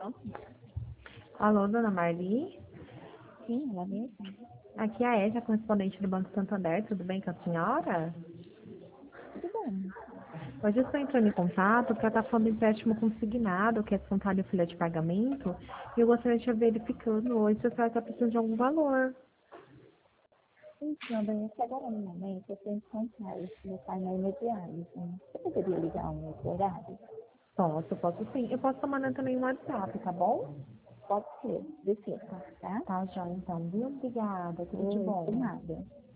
Alô, dona Marli? Sim, ela mesma. Aqui é a Ésia, correspondente do Banco Santander. Tudo bem com a senhora? Tudo bem. Hoje eu estou entrando em contato para estar falando do empréstimo consignado, que é descontado em folha de pagamento, e eu gostaria de estar verificando hoje se a senhora está precisando de algum valor. Então, bem, até agora no momento eu tenho que comprar esse painel imediato. Você poderia ligar um outro horário? Posso sim. Eu posso estar mandando também um WhatsApp, tá bom? Pode ser, desculpa, tá? Tá, já então, viu? Obrigada, tudo de Oi, bom. de nada.